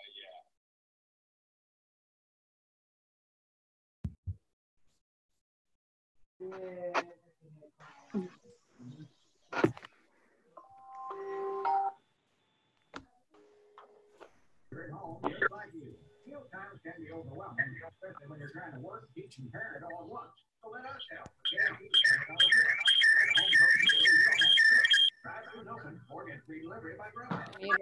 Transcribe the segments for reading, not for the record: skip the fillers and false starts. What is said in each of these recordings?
Times can be overwhelming, especially when you're trying to work, teach, and parent all at once. So let us help. Guaranteed $10 open or get free delivery by Grubhub.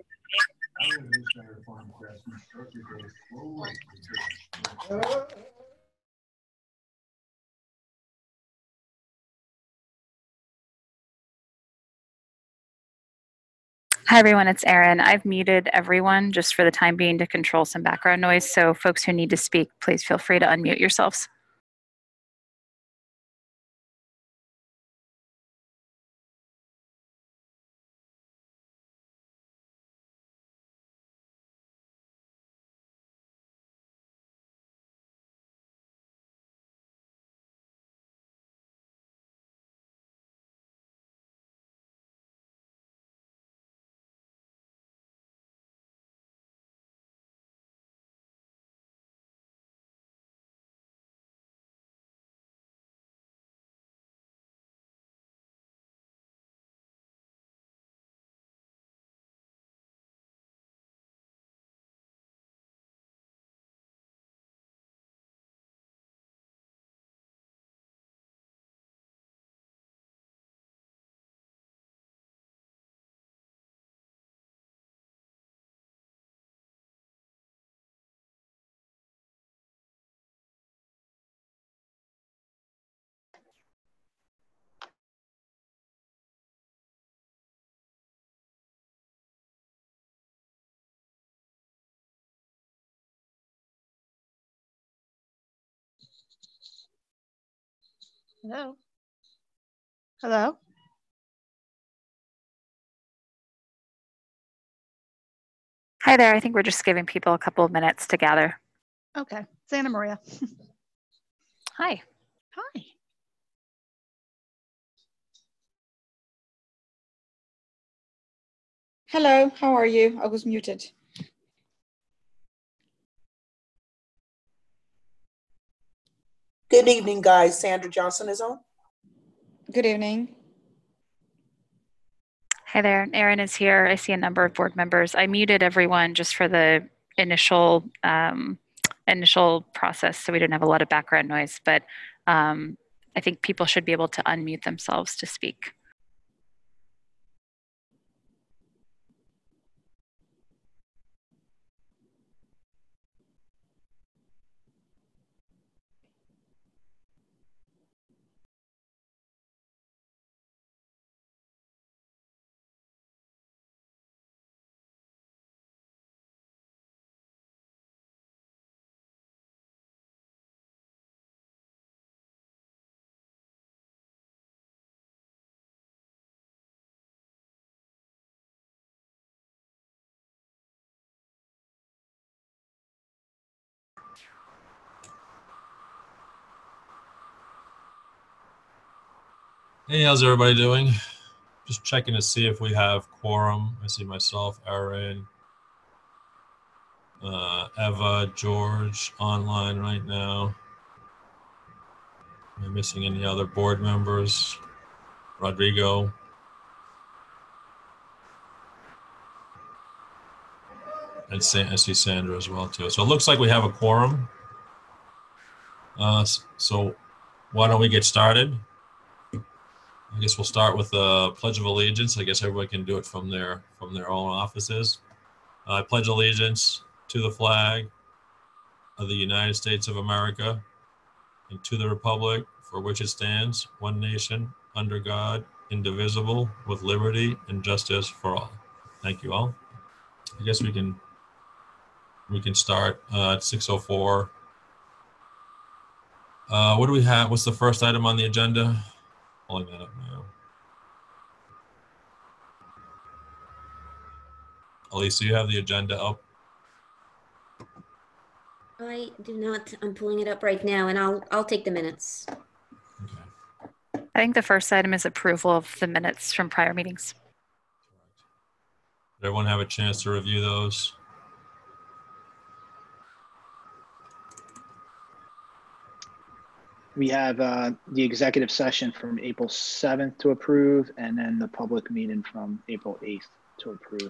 Hi everyone, it's Erin. I've muted everyone just for the time being to control some background noise, so folks who need to speak, please feel free to unmute yourselves. Hello? Hello? Hi there, I think we're just giving people a couple of minutes to gather. Okay, Santa Maria. Hi. Hi. Hello, how are you? I was muted. Good evening, guys. Sandra Johnson is on. Good evening. Hi there, Erin is here. I see a number of board members. I muted everyone just for the initial process so we didn't have a lot of background noise, but I think people should be able to unmute themselves to speak. Hey, how's everybody doing? Just checking to see if we have quorum. I see myself, Erin, Eva, George online right now. Am I missing any other board members? Rodrigo. And I see Sandra as well too. So it looks like we have a quorum. So why don't we get started? I guess we'll start with the Pledge of Allegiance. I guess everybody can do it from their own offices. I pledge allegiance to the flag of the United States of America and to the republic for which it stands, one nation, under God, indivisible, with liberty and justice for all. Thank you all. I guess we can start at 6:04. What do we have? What's the first item on the agenda? Pulling that up now. Elise, do you have the agenda up? I do not. I'm pulling it up right now, and I'll take the minutes. Okay. I think the first item is approval of the minutes from prior meetings. Did everyone have a chance to review those? We have the executive session from April 7th to approve, and then the public meeting from April 8th to approve.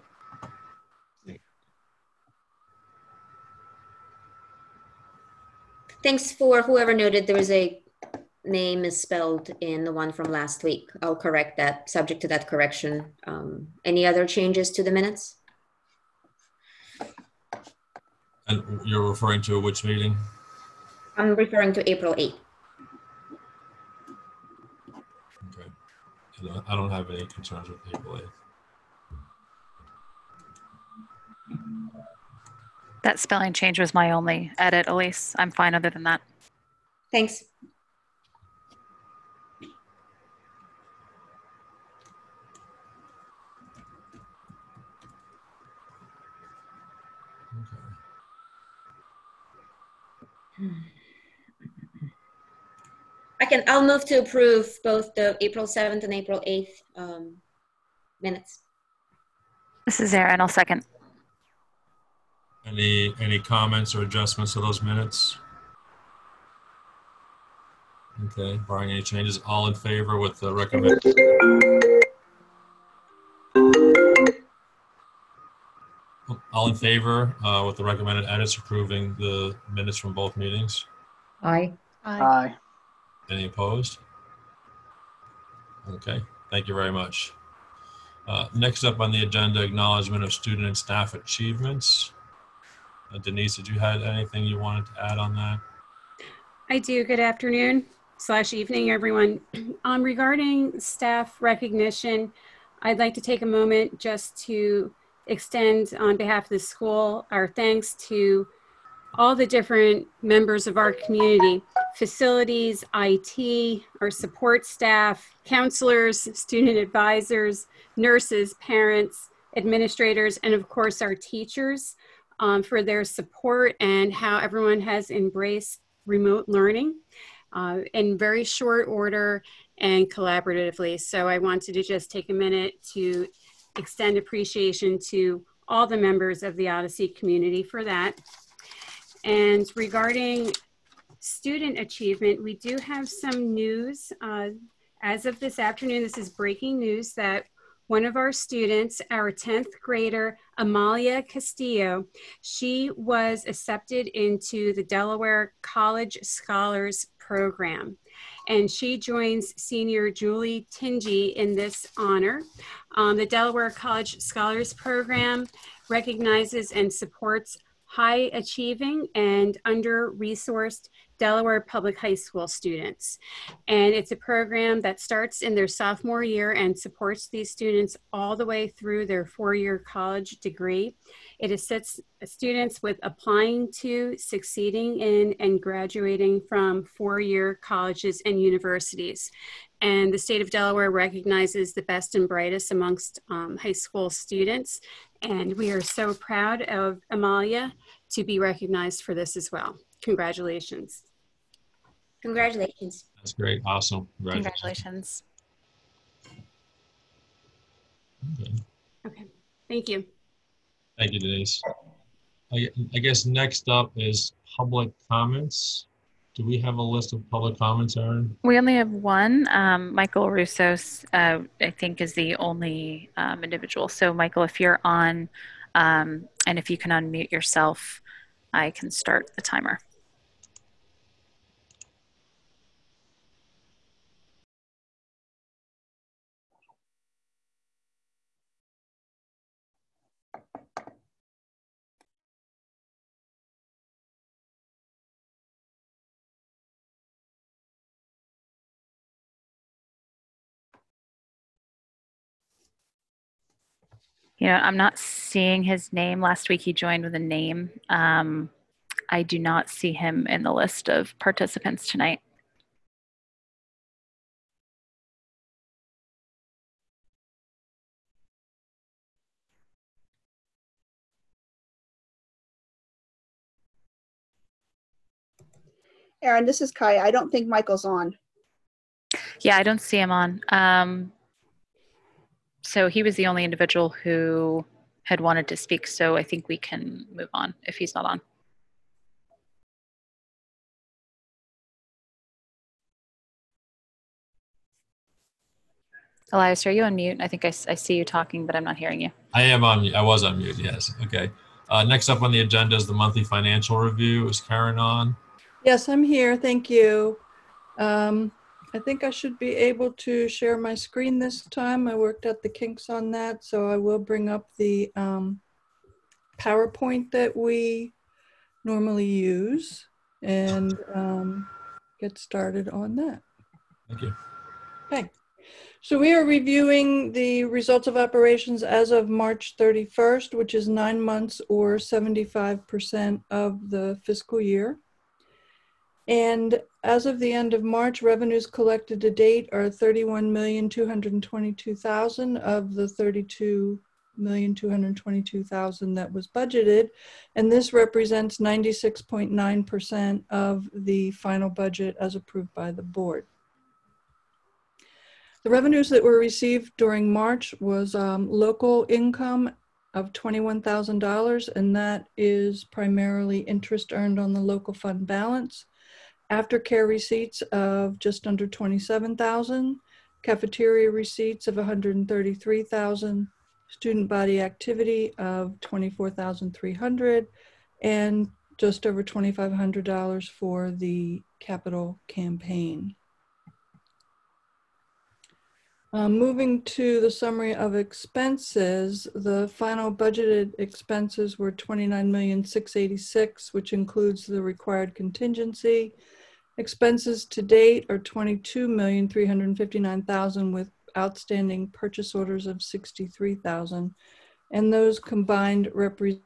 Thanks for whoever noted there was a name misspelled in the one from last week. I'll correct that, subject to that correction. Any other changes to the minutes? And you're referring to which meeting? I'm referring to April 8th. Okay. And I don't have any concerns with April 8th. That spelling change was my only edit, Elise. I'm fine other than that. Thanks. I'll move to approve both the April 7th and April 8th minutes. This is Erin. I'll second. Any comments or adjustments to those minutes? Okay, barring any changes, all in favor with the recommended? All in favor with the recommended edits approving the minutes from both meetings? Aye. Aye. Any opposed? Okay, thank you very much. Next up on the agenda, acknowledgement of student and staff achievements. Denise, did you have anything you wanted to add on that? I do. Good afternoon / evening, everyone. Regarding staff recognition, I'd like to take a moment just to extend on behalf of the school our thanks to all the different members of our community, facilities, IT, our support staff, counselors, student advisors, nurses, parents, administrators, and of course our teachers for their support and how everyone has embraced remote learning in very short order and collaboratively. So I wanted to just take a minute to extend appreciation to all the members of the Odyssey community for that. And regarding student achievement, we do have some news. As of this afternoon, this is breaking news that one of our students, our 10th grader, Amalia Castillo, she was accepted into the Delaware College Scholars Program. And she joins senior Julie Tingy in this honor. The Delaware College Scholars Program recognizes and supports high achieving and under-resourced Delaware Public High School students. And it's a program that starts in their sophomore year and supports these students all the way through their 4-year college degree. It assists students with applying to, succeeding in, and graduating from 4-year colleges and universities. And the state of Delaware recognizes the best and brightest amongst high school students. And we are so proud of Amalia to be recognized for this as well. Congratulations. Congratulations. That's great. Awesome. Congratulations. Okay. Thank you. Thank you, Denise. I guess next up is public comments. Do we have a list of public comments, Erin? We only have one. Michael Russos, I think, is the only individual. So, Michael, if you're on, and if you can unmute yourself, I can start the timer. You know, I'm not seeing his name. Last week he joined with a name. I do not see him in the list of participants tonight. Erin, this is Kai. I don't think Michael's on. Yeah, I don't see him on. So he was the only individual who had wanted to speak. So I think we can move on if he's not on. Elias, are you on mute? I think I see you talking, but I'm not hearing you. I was on mute, yes. Okay. Next up on the agenda is the monthly financial review. Is Karen on? Yes, I'm here. Thank you. I think I should be able to share my screen this time. I worked out the kinks on that, so I will bring up the PowerPoint that we normally use and get started on that. Thank you. Okay. So we are reviewing the results of operations as of March 31st, which is 9 months or 75% of the fiscal year. And as of the end of March, revenues collected to date are $31,222,000 of the $32,222,000 that was budgeted. And this represents 96.9% of the final budget as approved by the board. The revenues that were received during March was local income of $21,000, and that is primarily interest earned on the local fund balance. Aftercare receipts of just under $27,000, cafeteria receipts of $133,000, student body activity of $24,300, and just over $2,500 for the capital campaign. Moving to the summary of expenses, the final budgeted expenses were $29,686,000, which includes the required contingency. Expenses to date are $22,359,000 with outstanding purchase orders of $63,000, and those combined represent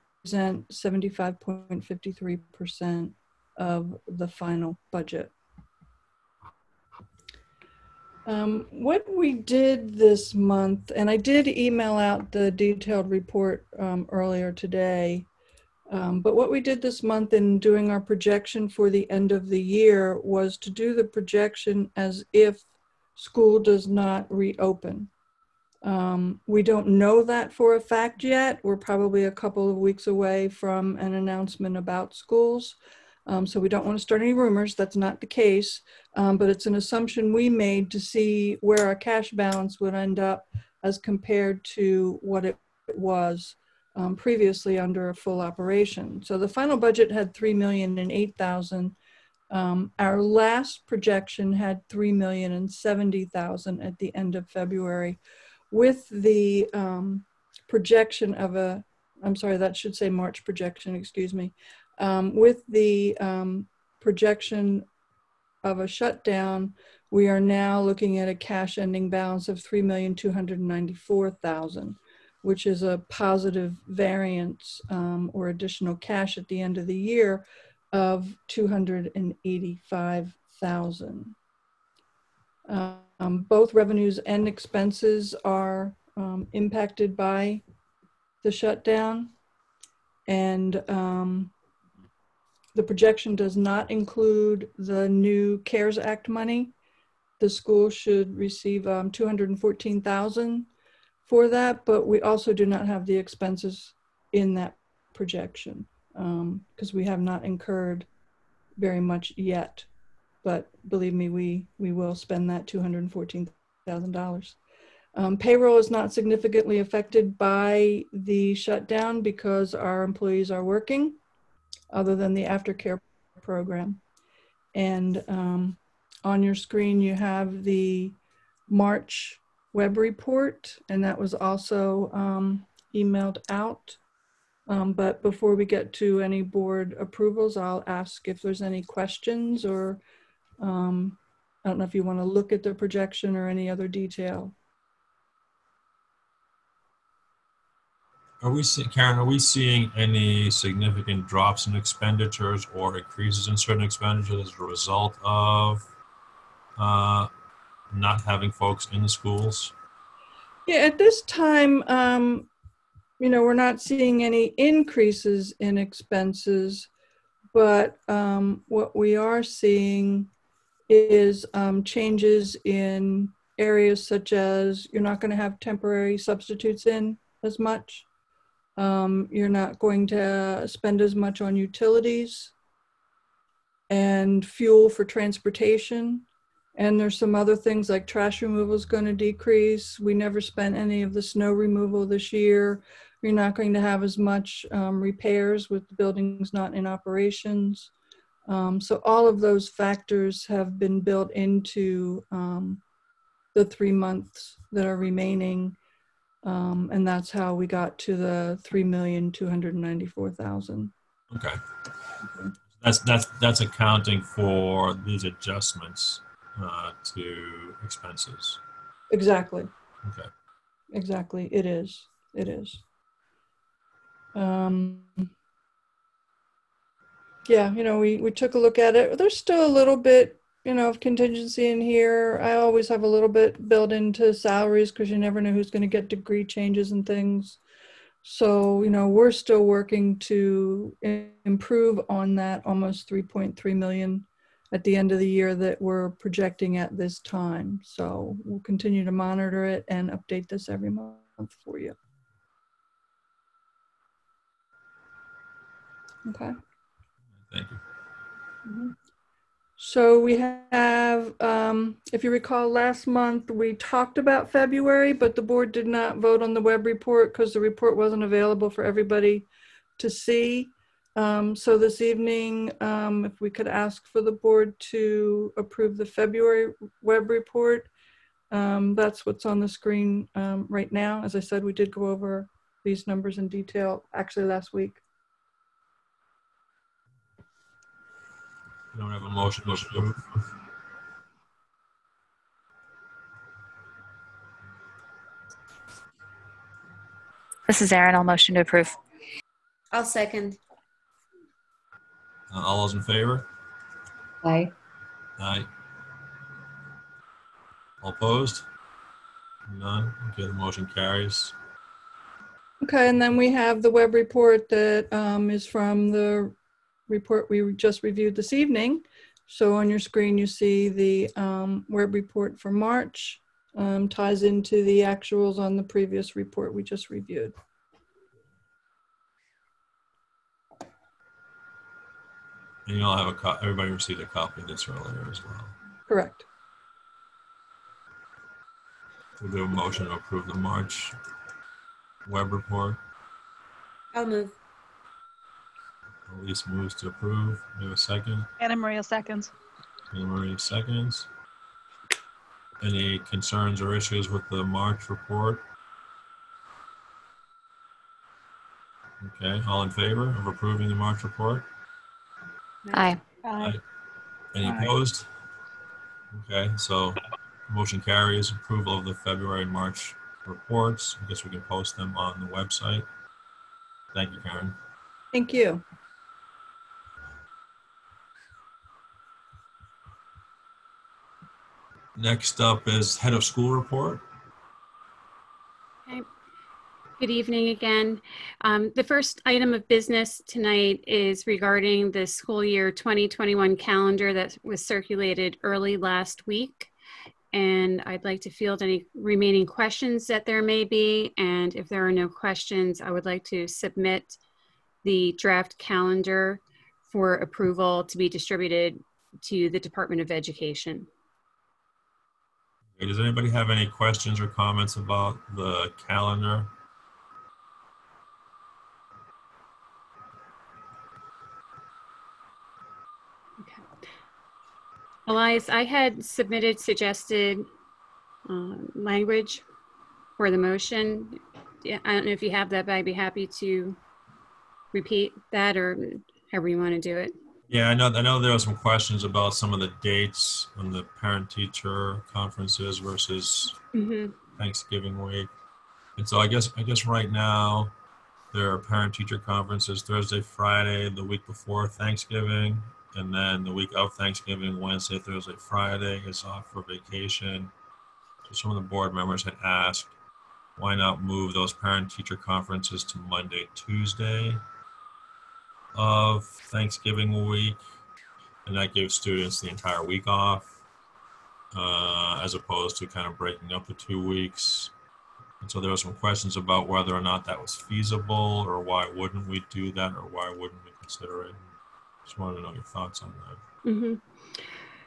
75.53% of the final budget. What we did this month, and I did email out the detailed report earlier today, but what we did this month in doing our projection for the end of the year was to do the projection as if school does not reopen. We don't know that for a fact yet. We're probably a couple of weeks away from an announcement about schools. So we don't want to start any rumors. That's not the case, but it's an assumption we made to see where our cash balance would end up as compared to what it was previously under a full operation. So the final budget had $3,008,000. Our last projection had $3,070,000 at the end of February, with the projection of a, I'm sorry, that should say March projection, excuse me. With the projection of a shutdown, we are now looking at a cash ending balance of $3,294,000, which is a positive variance or additional cash at the end of the year of $285,000. Both revenues and expenses are impacted by the shutdown, and the projection does not include the new CARES Act money. The school should receive $214,000 for that, but we also do not have the expenses in that projection because we have not incurred very much yet. But believe me, we will spend that $214,000. Payroll is not significantly affected by the shutdown because our employees are working, other than the aftercare program. And on your screen, you have the March web report, and that was also emailed out. But before we get to any board approvals, I'll ask if there's any questions, or I don't know if you want to look at the projection or any other detail. Are we seeing, Karen, are we seeing any significant drops in expenditures or increases in certain expenditures as a result of not having folks in the schools? Yeah, at this time, you know, we're not seeing any increases in expenses, but what we are seeing is changes in areas such as you're not going to have temporary substitutes in as much. You're not going to spend as much on utilities and fuel for transportation. And there's some other things like trash removal is going to decrease. We never spent any of the snow removal this year. We're not going to have as much repairs with the buildings not in operations. So all of those factors have been built into the 3 months that are remaining. And that's how we got to the $3,294,000. Okay. That's accounting for these adjustments to expenses. Exactly. Okay. Exactly. It is. It is. Yeah, you know, we took a look at it. There's still a little bit, you know, of contingency in here. I always have a little bit built into salaries because you never know who's going to get degree changes and things. So, you know, we're still working to improve on that almost 3.3 million at the end of the year that we're projecting at this time. So we'll continue to monitor it and update this every month for you. Okay. Thank you. Mm-hmm. So we have, if you recall, last month we talked about February, but the board did not vote on the web report because the report wasn't available for everybody to see. So this evening, if we could ask for the board to approve the February web report, that's what's on the screen right now. As I said, we did go over these numbers in detail actually last week. We don't have a motion to approve. This is Erin. I'll motion to approve. I'll second. All those in favor? Aye. Aye. All opposed? None. Okay, the motion carries. Okay, and then we have the web report that is from the report we just reviewed this evening. So on your screen, you see the web report for March, ties into the actuals on the previous report we just reviewed. And you'll have everybody received a copy of this earlier as well. Correct. We'll do a motion to approve the March web report. I'll move. Elise moves to approve. We have a second. Anna Maria seconds. Anna Maria seconds. Any concerns or issues with the March report? Okay, all in favor of approving the March report? Aye. Aye. Any opposed? Okay, so motion carries. Approval of the February and March reports. I guess we can post them on the website. Thank you, Karen. Thank you. Next up is head of school report. Okay. Good evening again. The first item of business tonight is regarding the school year 2021 calendar that was circulated early last week. And I'd like to field any remaining questions that there may be. And if there are no questions, I would like to submit the draft calendar for approval to be distributed to the Department of Education. Okay, does anybody have any questions or comments about the calendar? Okay. Elias, I had suggested language for the motion. Yeah, I don't know if you have that, but I'd be happy to repeat that or however you want to do it. Yeah, I know there were some questions about some of the dates on the parent-teacher conferences versus Thanksgiving week. And so I guess right now there are parent-teacher conferences Thursday, Friday, the week before Thanksgiving, and then the week of Thanksgiving, Wednesday, Thursday, Friday is off for vacation. So some of the board members had asked, why not move those parent-teacher conferences to Monday, Tuesday of Thanksgiving week, and that gives students the entire week off, as opposed to kind of breaking up the 2 weeks. And so there were some questions about whether or not that was feasible, or why wouldn't we do that, or why wouldn't we consider it. Just wanted to know your thoughts on that.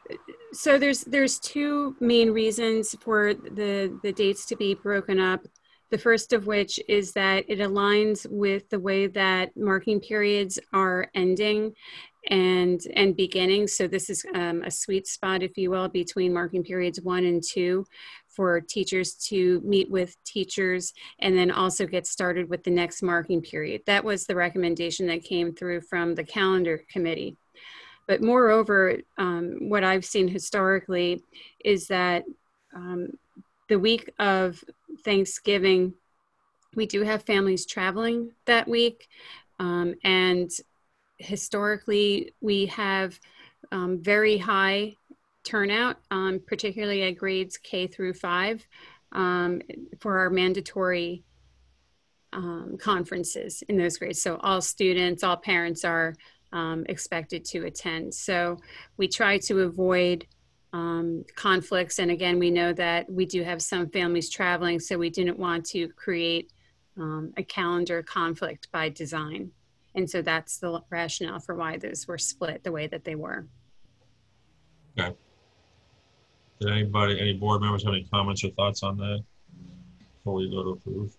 So there's two main reasons for the dates to be broken up. The first of which is that it aligns with the way that marking periods are ending and beginning. So this is a sweet spot, if you will, between marking periods 1 and 2 for teachers to meet with teachers and then also get started with the next marking period. That was the recommendation that came through from the calendar committee. But moreover, what I've seen historically is that the week of Thanksgiving, we do have families traveling that week. And historically, we have very high turnout, particularly at grades K through 5 for our mandatory conferences in those grades. So all students, all parents are expected to attend. So we try to avoid conflicts. And again, we know that we do have some families traveling, so we didn't want to create a calendar conflict by design. And so that's the rationale for why those were split the way that they were. Okay. Did any board members have any comments or thoughts on that before we go to approve?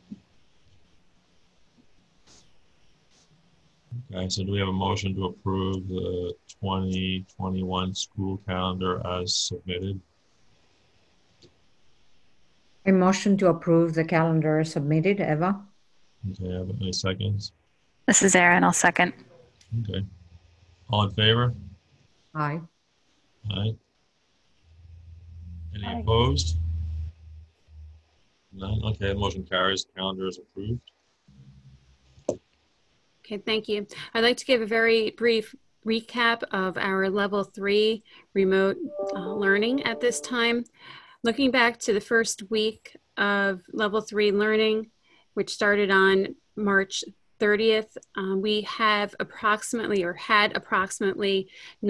Okay, so do we have a motion to approve the 2021 school calendar as submitted? A motion to approve the calendar submitted, Eva. Okay, have any seconds? This is Erin. I'll second. Okay. All in favor? Aye. Aye. Any Aye. opposed? None. Okay, the motion carries. The calendar is approved. Okay, thank you. I'd like to give a very brief recap of our level 3 remote learning at this time. Looking back to the first week of level 3 learning, which started on March 30th, we have approximately or had approximately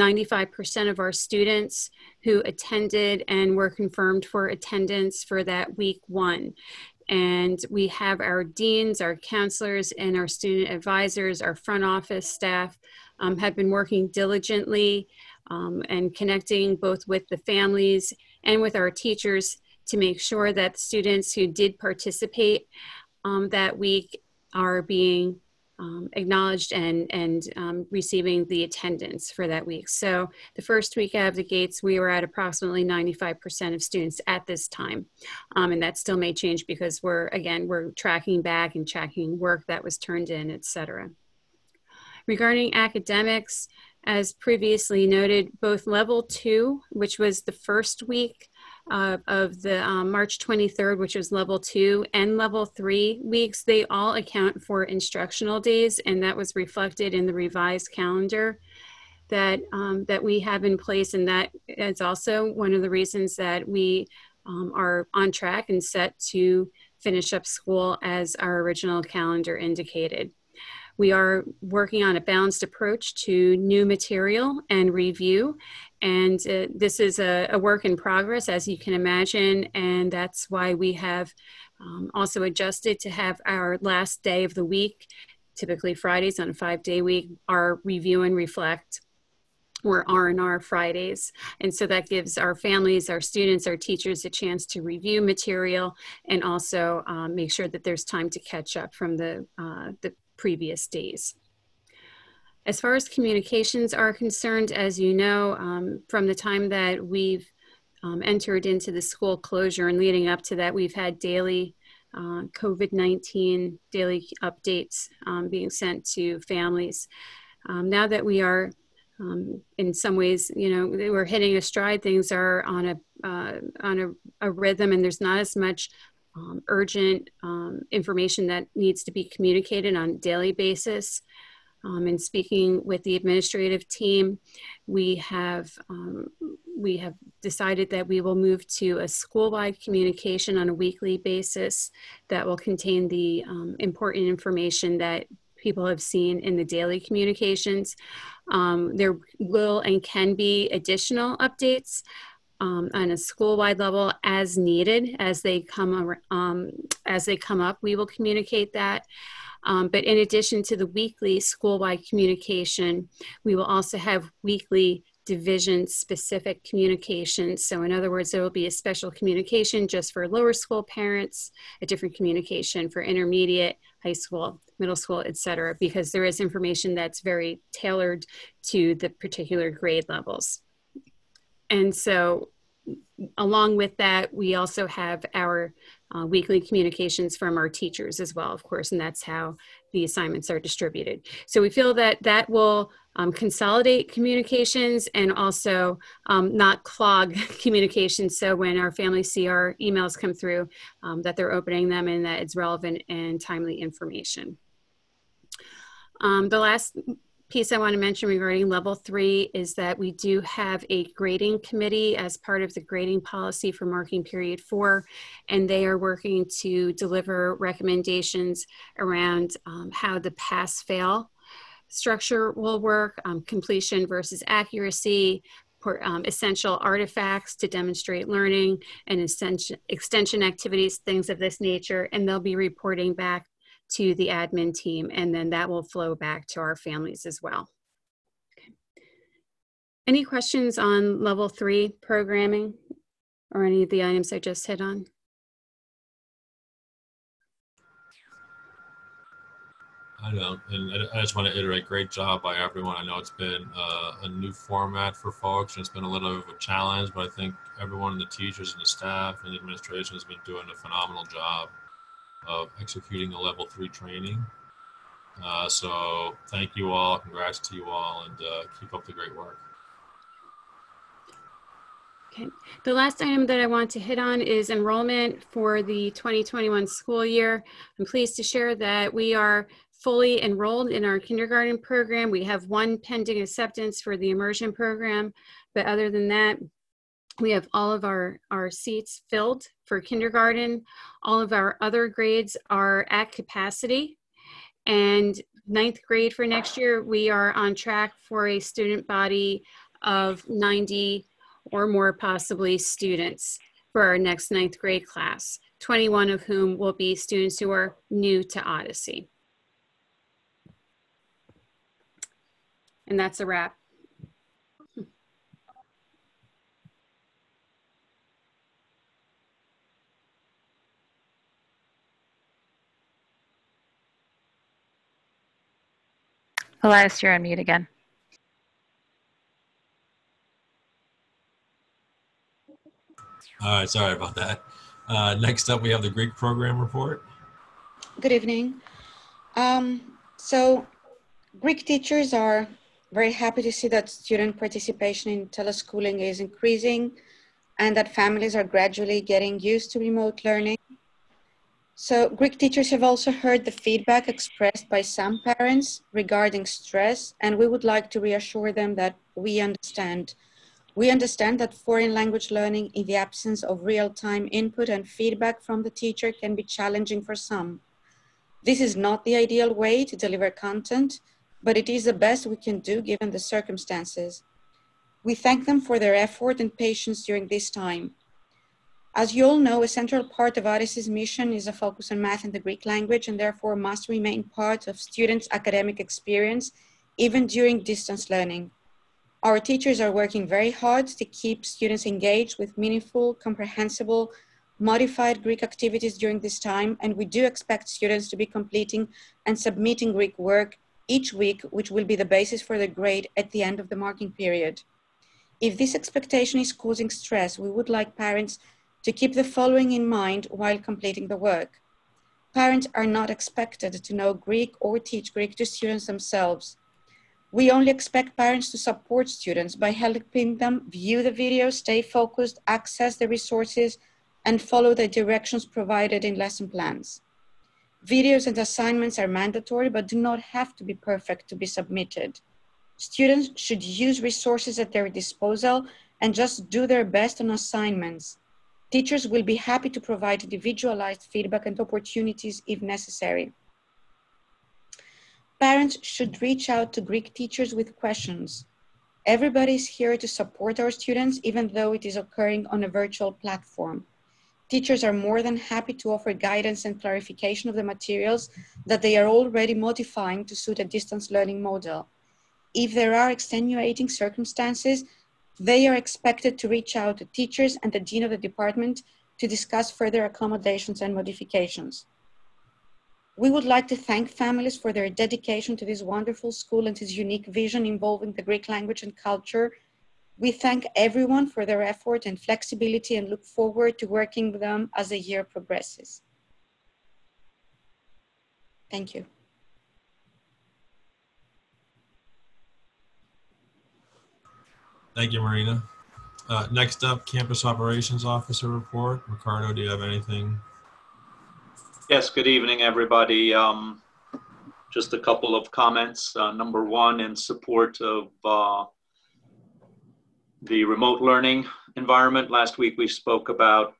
95% of our students who attended and were confirmed for attendance for that week 1. And we have our deans, our counselors, and our student advisors, our front office staff have been working diligently and connecting both with the families and with our teachers to make sure that students who did participate that week are being acknowledged and receiving the attendance for that week. So the first week out of the gates, we were at approximately 95% of students at this time. And that still may change because we're tracking back and tracking work that was turned in, et cetera. Regarding academics, as previously noted, both level 2, which was the first week of the March 23rd, which was level 2, and level 3 weeks, they all account for instructional days, and that was reflected in the revised calendar that we have in place. And that is also one of the reasons that we are on track and set to finish up school as our original calendar indicated. We are working on a balanced approach to new material and review. And this is a work in progress, as you can imagine. And that's why we have also adjusted to have our last day of the week, typically Fridays on a 5-day week, our review and reflect, or R&R Fridays. And so that gives our families, our students, our teachers a chance to review material and also make sure that there's time to catch up from the previous days. As far as communications are concerned, as you know, from the time that we've entered into the school closure and leading up to that, we've had daily COVID-19 daily updates being sent to families. Now that we are in some ways, we're hitting a stride, things are on a rhythm, and there's not as much urgent information that needs to be communicated on a daily basis. And speaking with the administrative team, we have decided that we will move to a school-wide communication on a weekly basis that will contain the important information that people have seen in the daily communications. There will and can be additional updates on a school-wide level as needed. As they come up, we will communicate that. But in addition to the weekly school-wide communication, we will also have weekly division-specific communication. So in other words, there will be a special communication just for lower school parents, a different communication for intermediate, high school, middle school, et cetera, because there is information that's very tailored to the particular grade levels. And so along with that, we also have our weekly communications from our teachers as well, of course, and that's how the assignments are distributed. So we feel that that will consolidate communications and also not clog communications. So when our families see our emails come through, that they're opening them and that it's relevant and timely information. The last piece I want to mention regarding level 3 is that we do have a grading committee as part of the grading policy for marking period 4, and they are working to deliver recommendations around how the pass-fail structure will work, completion versus accuracy, essential artifacts to demonstrate learning, and extension activities, things of this nature, and they'll be reporting back to the admin team, and then that will flow back to our families as well. Okay. Any questions on level 3 programming or any of the items I just hit on? I don't, and I just want to iterate, great job by everyone. I know it's been a new format for folks, and it's been a little bit of a challenge, but I think everyone, the teachers and the staff and the administration has been doing a phenomenal job of executing the level 3 training. So thank you all, congrats to you all, and keep up the great work. Okay, the last item that I want to hit on is enrollment for the 2021 school year. I'm pleased to share that we are fully enrolled in our kindergarten program. We have one pending acceptance for the immersion program, but other than that, we have all of our seats filled for kindergarten. All of our other grades are at capacity. And 9th grade for next year, we are on track for a student body of 90 or more possibly students for our next 9th grade class, 21 of whom will be students who are new to Odyssey. And that's a wrap. Elias, you're on mute again. All right, sorry about that. Next up, we have the Greek program report. Good evening. So Greek teachers are very happy to see that student participation in teleschooling is increasing and that families are gradually getting used to remote learning. So Greek teachers have also heard the feedback expressed by some parents regarding stress, and we would like to reassure them that we understand. We understand that foreign language learning in the absence of real-time input and feedback from the teacher can be challenging for some. This is not the ideal way to deliver content, but it is the best we can do given the circumstances. We thank them for their effort and patience during this time. As you all know, a central part of Odyssey's mission is a focus on math and the Greek language, and therefore must remain part of students' academic experience, even during distance learning. Our teachers are working very hard to keep students engaged with meaningful, comprehensible, modified Greek activities during this time, and we do expect students to be completing and submitting Greek work each week, which will be the basis for the grade at the end of the marking period. If this expectation is causing stress, we would like parents to keep the following in mind while completing the work. Parents are not expected to know Greek or teach Greek to students themselves. We only expect parents to support students by helping them view the videos, stay focused, access the resources, and follow the directions provided in lesson plans. Videos and assignments are mandatory, but do not have to be perfect to be submitted. Students should use resources at their disposal and just do their best on assignments. Teachers will be happy to provide individualized feedback and opportunities if necessary. Parents should reach out to Greek teachers with questions. Everybody is here to support our students, even though it is occurring on a virtual platform. Teachers are more than happy to offer guidance and clarification of the materials that they are already modifying to suit a distance learning model. If there are extenuating circumstances, they are expected to reach out to teachers and the dean of the department to discuss further accommodations and modifications. We would like to thank families for their dedication to this wonderful school and its unique vision involving the Greek language and culture. We thank everyone for their effort and flexibility and look forward to working with them as the year progresses. Thank you. Thank you, Marina. Next up, Campus Operations Officer report. Ricardo, do you have anything? Yes, good evening, everybody. Just a couple of comments. Number one, in support of the remote learning environment. Last week, we spoke about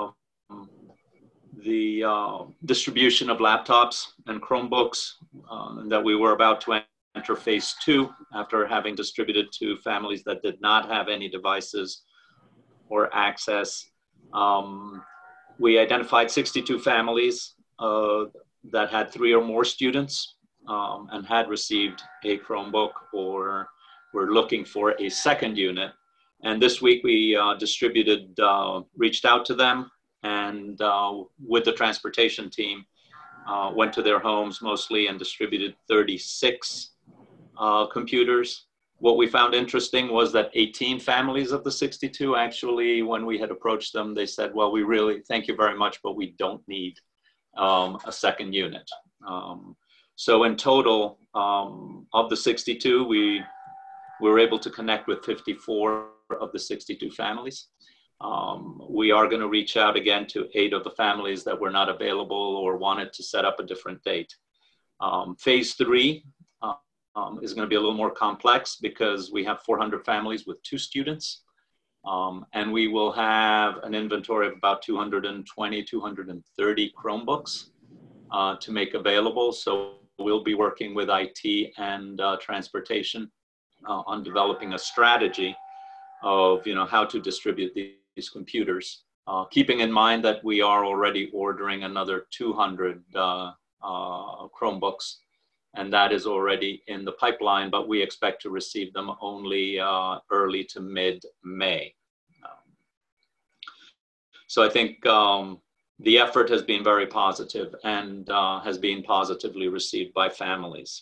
the distribution of laptops and Chromebooks, and that we were about to enter phase 2 after having distributed to families that did not have any devices or access. We identified 62 families that had 3 or more students and had received a Chromebook or were looking for a second unit. And this week we distributed, reached out to them, and with the transportation team, went to their homes mostly and distributed 36 computers. What we found interesting was that 18 families of the 62 actually, when we had approached them, they said, well, we really thank you very much, but we don't need a second unit. So in total, of the 62, we were able to connect with 54 of the 62 families. We are going to reach out again to 8 of the families that were not available or wanted to set up a different date. Phase 3 is going to be a little more complex because we have 400 families with 2 students. And we will have an inventory of about 220, 230 Chromebooks to make available. So we'll be working with IT and transportation on developing a strategy of how to distribute these computers, keeping in mind that we are already ordering another 200 Chromebooks, and that is already in the pipeline, but we expect to receive them only early to mid-May. So I think the effort has been very positive and has been positively received by families.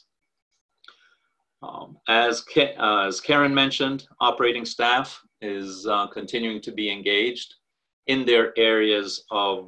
As Karen mentioned, operating staff is continuing to be engaged in their areas of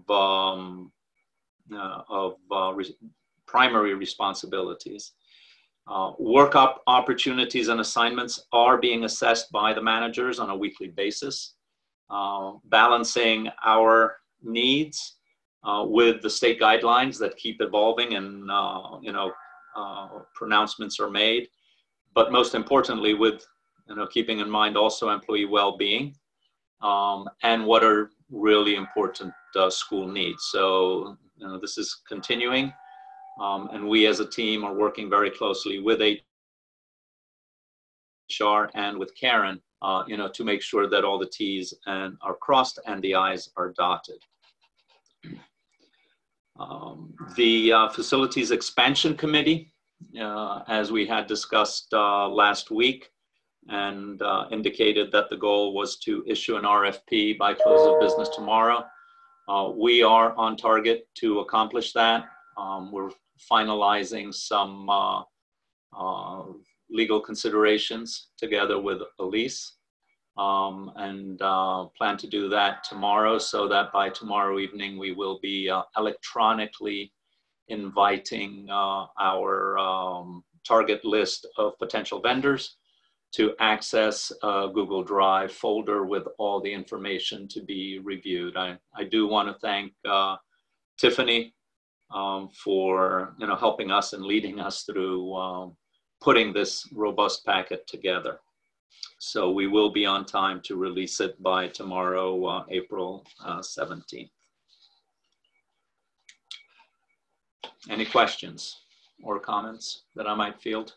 primary responsibilities. Work opportunities and assignments are being assessed by the managers on a weekly basis, balancing our needs with the state guidelines that keep evolving and pronouncements are made. But most importantly, with keeping in mind also employee well-being and what are really important school needs. So this is continuing, and we as a team are working very closely with HR and with Karen, to make sure that all the T's are crossed and the I's are dotted. The Facilities Expansion Committee, as we had discussed last week, and indicated that the goal was to issue an RFP by close of business tomorrow. We are on target to accomplish that. We're finalizing some legal considerations together with Elise, and plan to do that tomorrow, so that by tomorrow evening we will be electronically inviting our target list of potential vendors to access a Google Drive folder with all the information to be reviewed. I do want to thank Tiffany for helping us and leading us through putting this robust packet together. So we will be on time to release it by tomorrow, April 17th. Any questions or comments that I might field?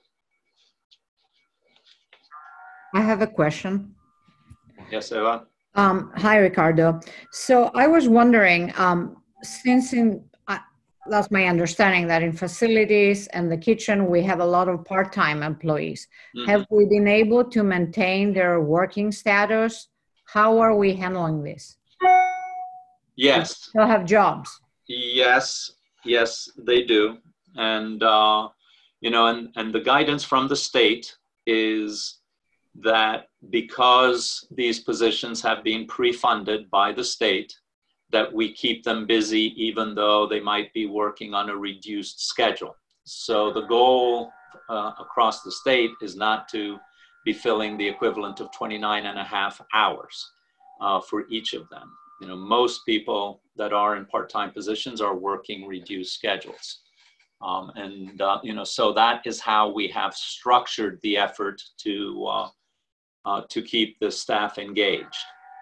I have a question. Yes, Eva. Hi, Ricardo. So I was wondering, since that's my understanding, that in facilities and the kitchen, we have a lot of part-time employees. Mm-hmm. Have we been able to maintain their working status? How are we handling this? Yes. They still have jobs. Yes, they do. And, you know, and the guidance from the state is that because these positions have been pre-funded by the state, that we keep them busy even though they might be working on a reduced schedule. So the goal across the state is not to be filling the equivalent of 29.5 hours for each of them. You know, most people that are in part-time positions are working reduced schedules. You know, so that is how we have structured the effort to keep the staff engaged.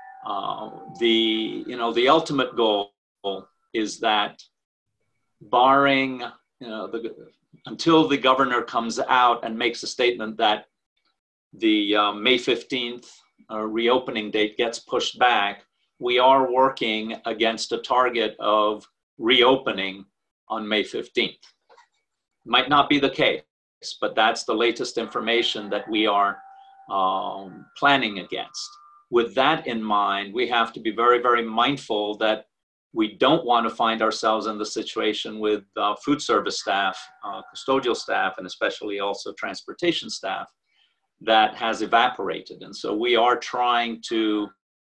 The ultimate goal is that, barring, you know, until the governor comes out and makes a statement that the May 15th reopening date gets pushed back, we are working against a target of reopening on May 15th. Might not be the case, but that's the latest information that we are planning against. With that in mind, we have to be very, very mindful that we don't want to find ourselves in the situation with food service staff, custodial staff, and especially also transportation staff that has evaporated. And so we are trying to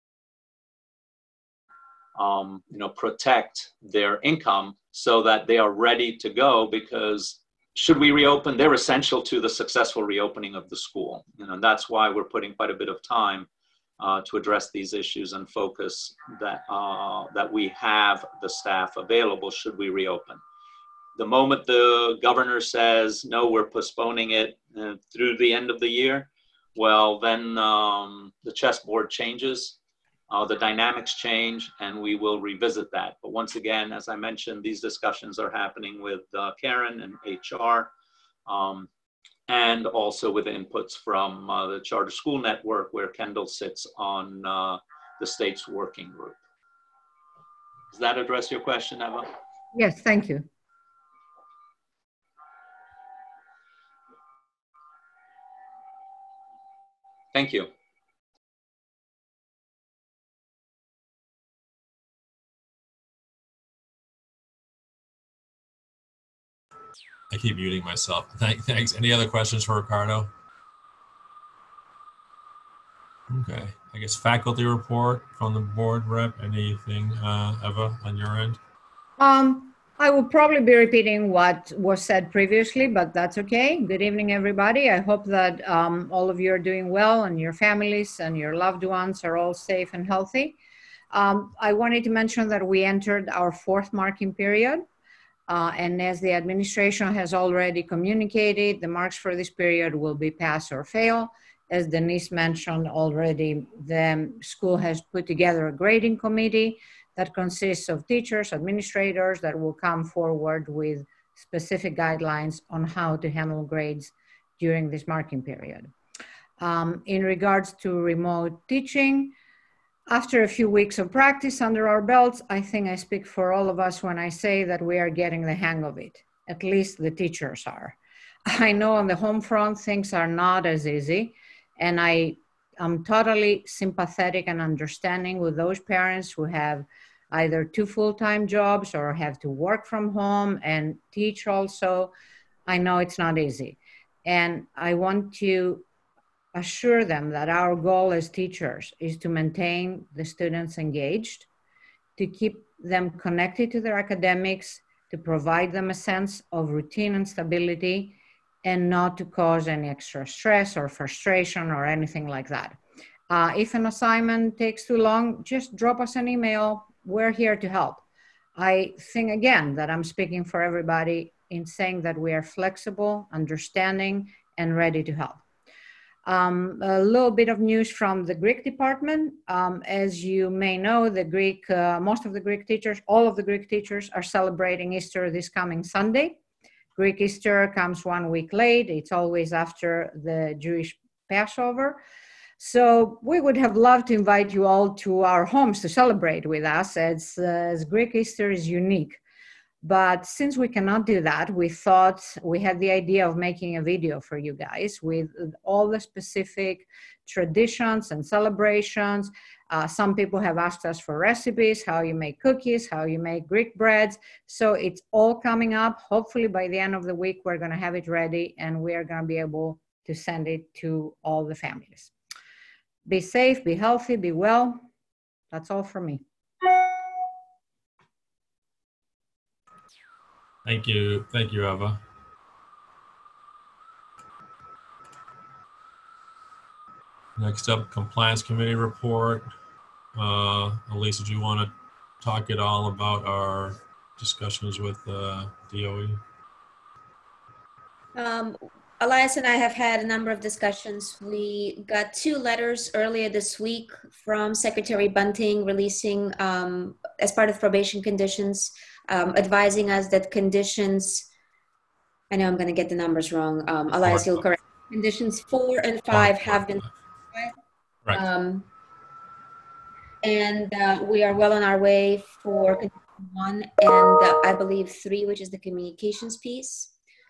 you know, protect their income so that they are ready to go, because should we reopen, they're essential to the successful reopening of the school. You know, and that's why we're putting quite a bit of time to address these issues and focus that, that we have the staff available should we reopen. The moment the governor says, no, we're postponing it through the end of the year, well, then the chessboard changes, the dynamics change, and we will revisit that. But once again, as I mentioned, these discussions are happening with Karen and HR, and also with inputs from the Charter School Network, where Kendall sits on the state's working group. Does that address your question, Eva? Yes, thank you. Thank you. I keep muting myself. Thanks. Any other questions for Ricardo? Okay. I guess faculty report from the board rep. Anything, Eva, on your end? I will probably be repeating what was said previously, but that's okay. Good evening, everybody. I hope that all of you are doing well, and your families and your loved ones are all safe and healthy. I wanted to mention that we entered our 4th marking period. And as the administration has already communicated, the marks for this period will be pass or fail. As Denise mentioned already, the school has put together a grading committee that consists of teachers, administrators that will come forward with specific guidelines on how to handle grades during this marking period. In regards to remote teaching, after a few weeks of practice under our belts, I think I speak for all of us when I say that we are getting the hang of it. At least the teachers are. I know on the home front, things are not as easy, and I am totally sympathetic and understanding with those parents who have either 2 full-time jobs or have to work from home and teach also. I know it's not easy. And I want to assure them that our goal as teachers is to maintain the students engaged, to keep them connected to their academics, to provide them a sense of routine and stability, and not to cause any extra stress or frustration or anything like that. If an assignment takes too long, just drop us an email. We're here to help. I think, again, that I'm speaking for everybody in saying that we are flexible, understanding, and ready to help. A little bit of news from the Greek department. As you may know, the Greek, most of the Greek teachers, all of the Greek teachers are celebrating Easter this coming Sunday. Greek Easter comes 1 week late. It's always after the Jewish Passover. So we would have loved to invite you all to our homes to celebrate with us, as Greek Easter is unique. But since we cannot do that, we thought we had the idea of making a video for you guys with all the specific traditions and celebrations. Some people have asked us for recipes, how you make cookies, how you make Greek breads. So it's all coming up. Hopefully by the end of the week, we're going to have it ready and we are going to be able to send it to all the families. Be safe, be healthy, be well. That's all from me. Thank you, Eva. Next up, Compliance Committee report. Elisa, do you want to talk at all about our discussions with DOE? Elias and I have had a number of discussions. We got 2 letters earlier this week from Secretary Bunting releasing, as part of probation conditions, advising us that conditions, I know I'm going to get the numbers wrong. Elias, you'll correct. Conditions 4 and 5 have been right. And we are well on our way for condition 1 and I believe 3, which is the communications piece.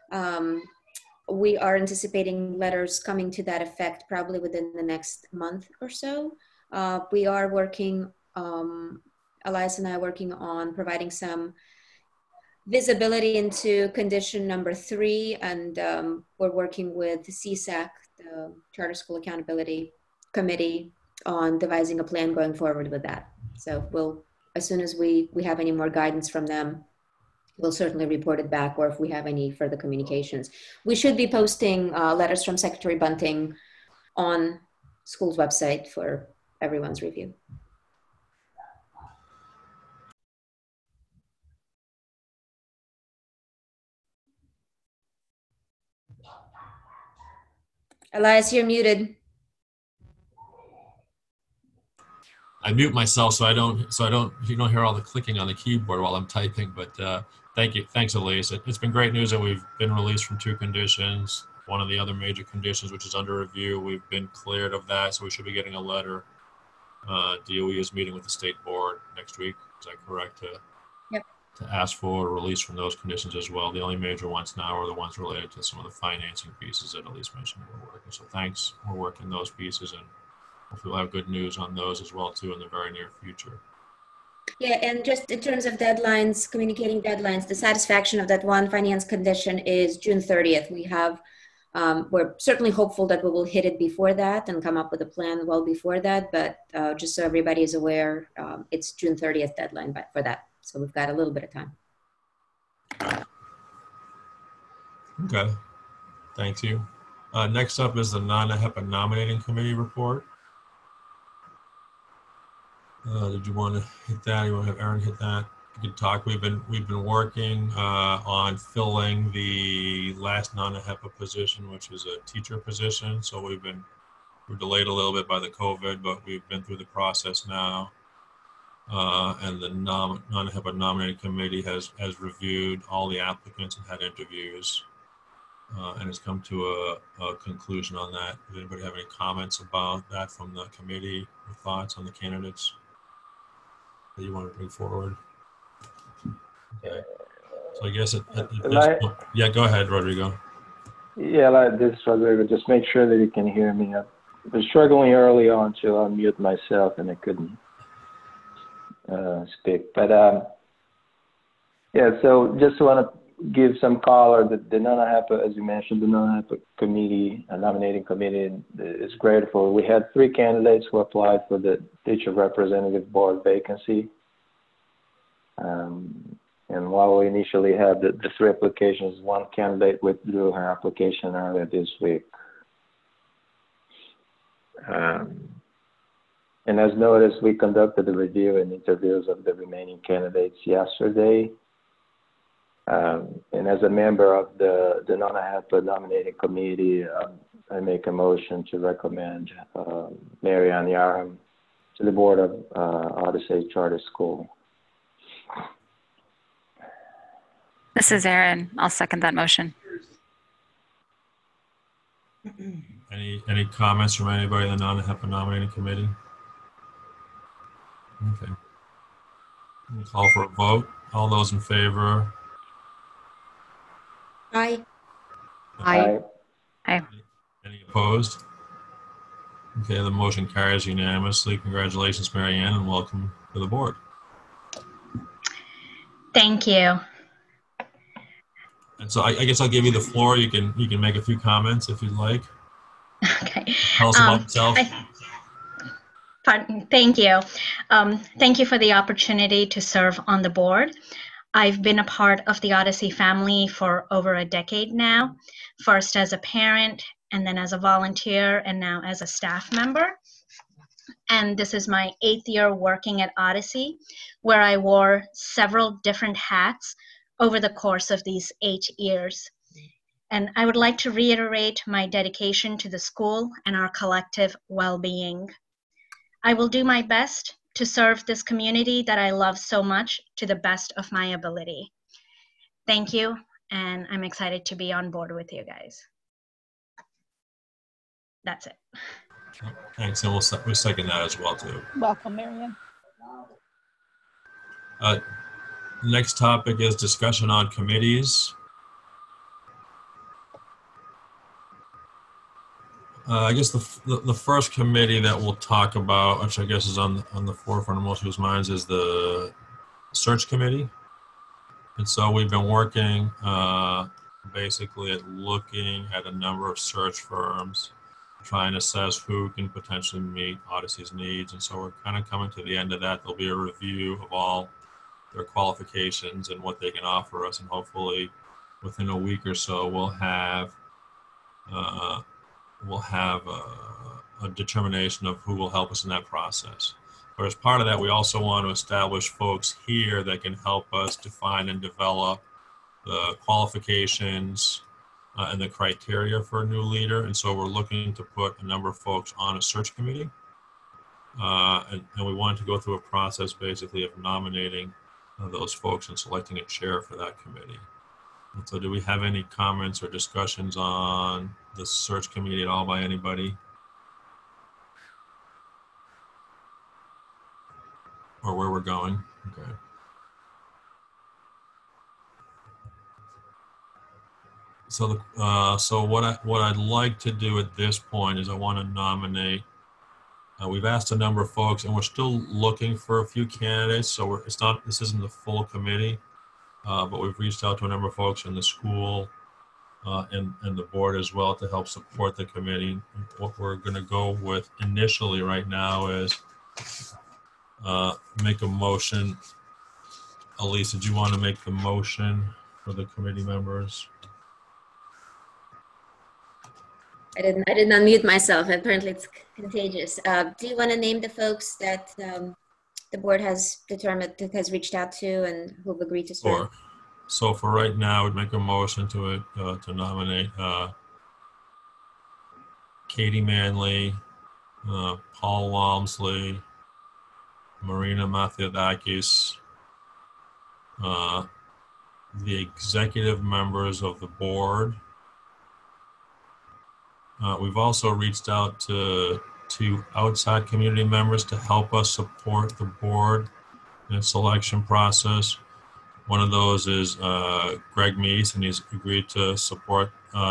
We are anticipating letters coming to that effect probably within the next month or so. We are working, Elias and I are working on providing some visibility into condition number 3, and we're working with the CSAC, the Charter School Accountability Committee, on devising a plan going forward with that. So we'll, as soon as we have any more guidance from them, we'll certainly report it back, or if we have any further communications. We should be posting letters from Secretary Bunting on school's website for everyone's review. Elias, you're muted. I mute myself so you don't hear all the clicking on the keyboard while I'm typing. But thank you, thanks, Elise. It's been great news that we've been released from 2 conditions. One of the other major conditions, which is under review, we've been cleared of that, so we should be getting a letter. DOE is meeting with the state board next week. Is that correct? Yep. To ask for a release from those conditions as well. The only major ones now are the ones related to some of the financing pieces that Elise mentioned we're working. So thanks, we're working those pieces, and hopefully we'll have good news on those as well too in the very near future. Yeah, and just in terms of deadlines, communicating deadlines, the satisfaction of that one finance condition is June 30th. We have, we're certainly hopeful that we will hit it before that and come up with a plan well before that, but just so everybody is aware, it's June 30th deadline for that. So we've got a little bit of time. Okay, thank you. Next up is the non-HEPA nominating committee report. Did you want to hit that? You want to have Aaron hit that? You can talk. We've been working on filling the last non-HEPA position, which is a teacher position. So we're delayed a little bit by the COVID, but we've been through the process now. And the non-HEPA nominating committee has reviewed all the applicants and had interviews, and has come to a conclusion on that. Does anybody have any comments about that from the committee or thoughts on the candidates that you want to bring forward? Okay. So I guess yeah, go ahead, Rodrigo. Yeah, this is Rodrigo. Just make sure that you can hear me. I was struggling early on to unmute myself and I couldn't speak. But yeah, so just want to give some color that the non-HEPA, as you mentioned, the non-HEPA committee, nominating committee is grateful. We had 3 candidates who applied for the teacher representative board vacancy. And while we initially had the 3 applications, 1 candidate withdrew her application earlier this week. And as noticed, we conducted a review and interviews of the remaining candidates yesterday. And as a member of the non-HEPA nominating committee, I make a motion to recommend Marianne Yarham to the board of Odyssey Charter School. This is Erin. I'll second that motion. Any comments from anybody in the non-HEPA nominating committee? Okay. We'll call for a vote. All those in favor Aye. Aye. Aye. Any opposed? Okay, the motion carries unanimously. Congratulations, Mary Ann, and welcome to the board. Thank you. And so I guess I'll give you the floor. You can make a few comments if you'd like. Okay. Tell us about yourself. Pardon, thank you. Thank you for the opportunity to serve on the board. I've been a part of the Odyssey family for over a decade now, first as a parent, and then as a volunteer, and now as a staff member. And this is my 8th year working at Odyssey, where I wore several different hats over the course of these 8 years. And I would like to reiterate my dedication to the school and our collective well-being. I will do my best to serve this community that I love so much to the best of my ability. Thank you, and I'm excited to be on board with you guys. That's it. Thanks, and we'll second that as well too. Welcome, Marianne. Next topic is discussion on committees. I guess the first committee that we'll talk about, which I guess is on the forefront of most people's minds, is the search committee. And so we've been working basically at looking at a number of search firms, trying to assess who can potentially meet Odyssey's needs. And so we're kind of coming to the end of that. There'll be a review of all their qualifications and what they can offer us. And hopefully within a week or so, we'll have a determination of who will help us in that process. But as part of that, we also want to establish folks here that can help us define and develop the qualifications and the criteria for a new leader. And so we're looking to put a number of folks on a search committee. And we wanted to go through a process basically of nominating those folks and selecting a chair for that committee. And so do we have any comments or discussions on the search committee at all by anybody? Or where we're going? Okay. So what I'd like to do at this point is I want to nominate. We've asked a number of folks, and we're still looking for a few candidates. So this isn't the full committee, but we've reached out to a number of folks in the school and the board as well to help support the committee. What we're going to go with initially right now is make a motion. Elise, did you want to make the motion for the committee members? I didn't unmute myself. Apparently it's contagious. Do you want to name the folks that the board has determined, that has reached out to and who've agreed to serve? Sure. So for right now, we'd make a motion to nominate Katie Manley, Paul Walmsley, Marina Mathiadakis, the executive members of the board. We've also reached out to outside community members to help us support the board in the selection process. One of those is Greg Meese, and he's agreed to support